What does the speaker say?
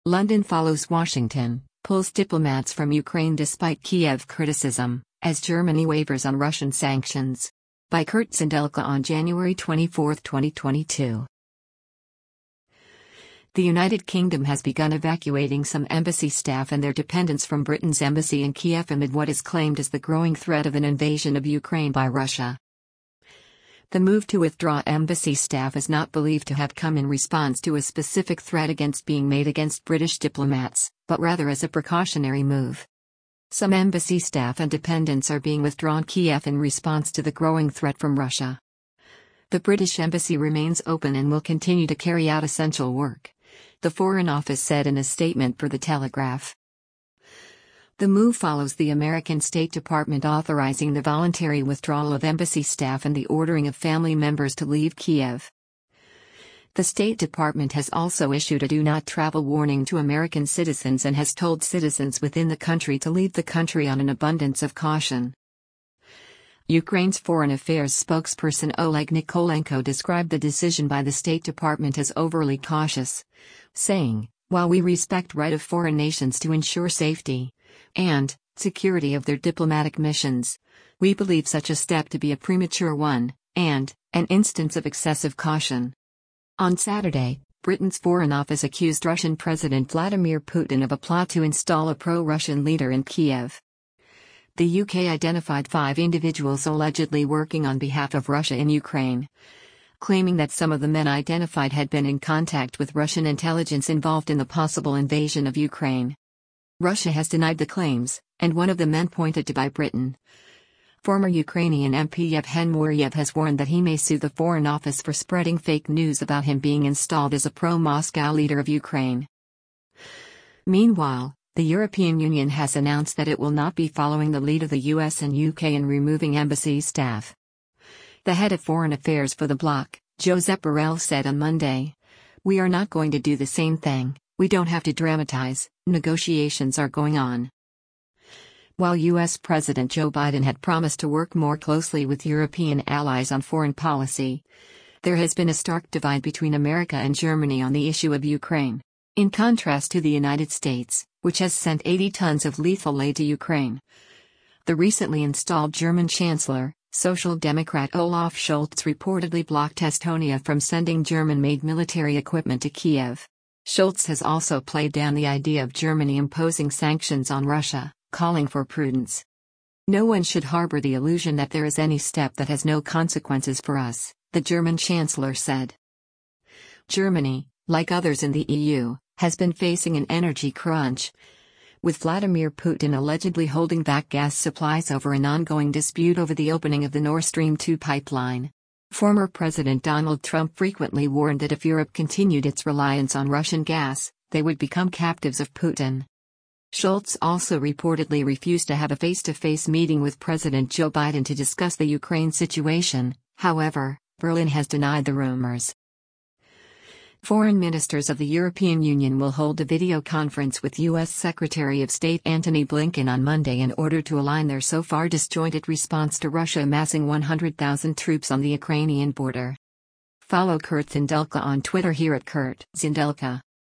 London follows Washington, pulls diplomats from Ukraine despite Kiev criticism, as Germany wavers on Russian sanctions. By Kurt Zindelka on January 24, 2022. The United Kingdom has begun evacuating some embassy staff and their dependents from Britain's embassy in Kiev amid what is claimed as the growing threat of an invasion of Ukraine by Russia. The move to withdraw embassy staff is not believed to have come in response to a specific threat being made against British diplomats, but rather as a precautionary move. Some embassy staff and dependents are being withdrawn Kiev in response to the growing threat from Russia. The British embassy remains open and will continue to carry out essential work, the Foreign Office said in a statement for The Telegraph. The move follows the American State Department authorizing the voluntary withdrawal of embassy staff and the ordering of family members to leave Kiev. The State Department has also issued a do not travel warning to American citizens and has told citizens within the country to leave the country on an abundance of caution. Ukraine's Foreign Affairs spokesperson Oleg Nikolenko described the decision by the State Department as overly cautious, saying, "While we respect the right of foreign nations to ensure safety and security of their diplomatic missions, we believe such a step to be a premature one, and an instance of excessive caution." On Saturday, Britain's Foreign Office accused Russian President Vladimir Putin of a plot to install a pro-Russian leader in Kiev. The UK identified 5 individuals allegedly working on behalf of Russia in Ukraine, claiming that some of the men identified had been in contact with Russian intelligence involved in the possible invasion of Ukraine. Russia has denied the claims, and one of the men pointed to by Britain. Former Ukrainian MP Yevhen Muryev has warned that he may sue the Foreign Office for spreading fake news about him being installed as a pro-Moscow leader of Ukraine. Meanwhile, the European Union has announced that it will not be following the lead of the US and UK in removing embassy staff. The head of Foreign Affairs for the bloc, Josep Borrell, said on Monday, "We are not going to do the same thing, we don't have to dramatize, negotiations are going on." While US President Joe Biden had promised to work more closely with European allies on foreign policy, there has been a stark divide between America and Germany on the issue of Ukraine. In contrast to the United States, which has sent 80 tons of lethal aid to Ukraine. The recently installed German Chancellor, Social Democrat Olaf Scholz, reportedly blocked Estonia from sending German-made military equipment to Kiev. Scholz has also played down the idea of Germany imposing sanctions on Russia, calling for prudence. "No one should harbor the illusion that there is any step that has no consequences for us," the German Chancellor said. Germany, like others in the EU, has been facing an energy crunch, with Vladimir Putin allegedly holding back gas supplies over an ongoing dispute over the opening of the Nord Stream 2 pipeline. Former President Donald Trump frequently warned that if Europe continued its reliance on Russian gas, they would become captives of Putin. Scholz also reportedly refused to have a face-to-face meeting with President Joe Biden to discuss the Ukraine situation. However, Berlin has denied the rumors. Foreign ministers of the European Union will hold a video conference with U.S. Secretary of State Antony Blinken on Monday in order to align their so far disjointed response to Russia amassing 100,000 troops on the Ukrainian border. Follow Kurt Zindelka on Twitter here at Kurt Zindelka.